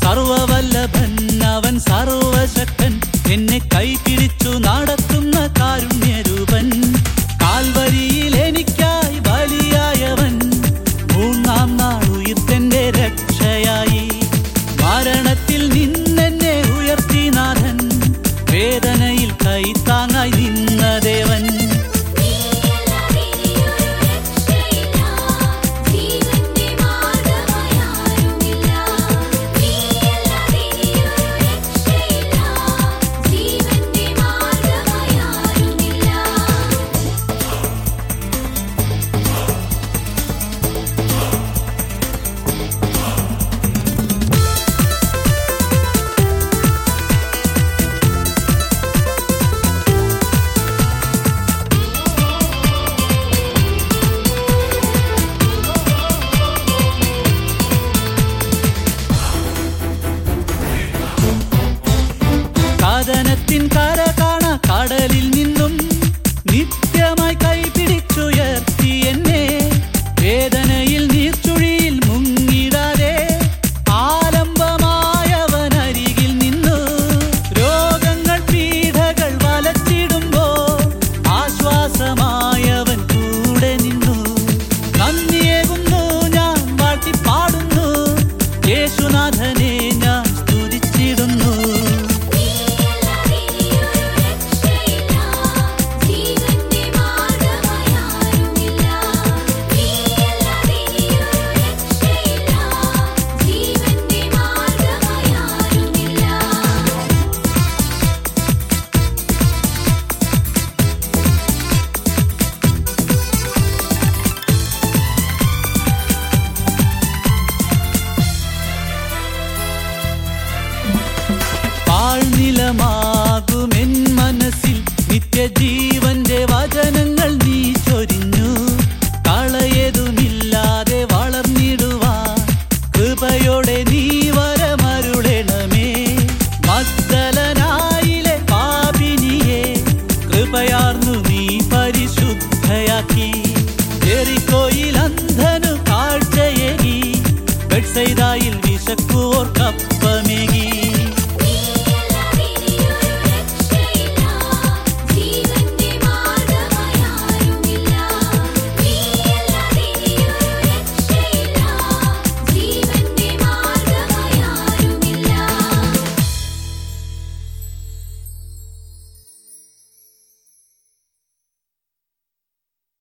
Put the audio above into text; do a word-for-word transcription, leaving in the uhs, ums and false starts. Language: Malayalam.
സർവവല്ലഭൻ അവൻ സർവശക്തൻ, എന്നെ കൈപിടിച്ചു നടത്തുന്ന കാരുണ്യരൂപൻ. കാൽവരിയിൽ എനിക്കായി ബലിയായവൻ, മൂന്നാം നാൾ ഉയിർത്തെന്റെ രക്ഷയായി. മരണത്തിൽ നിന്നെന്നെ ഉയർത്തി നാഥൻ, വേദനയിൽ കൈത്താങ്ങായി നിന്ന ദേവൻ. സാധനത്തിൻ കര കാണ കടലിൽ നിന്നും നിത്യമായി കൈപിടിച്ചുയർത്തി എന്നെ. വേദനയിൽ നീർച്ചുഴിയിൽ മുങ്ങിടാതെ ആലംബമായവനരികിൽ നിന്നു. രോഗങ്ങൾ പീഡകൾ വലച്ചിടുമ്പോ ആശ്വാസമായവൻ കൂടെ നിന്നു. നന്ദിയേകുന്നു ഞാൻ വാഴ്ത്തിപ്പാടുന്നു, യേശുനാഥനെ ഞാൻ സ്തുതിച്ചിടുന്നു. പാഴ്നിലമാകുമെൻ മനസ്സിൽ നിത്യജീവന്റെ വചനങ്ങൾ നീ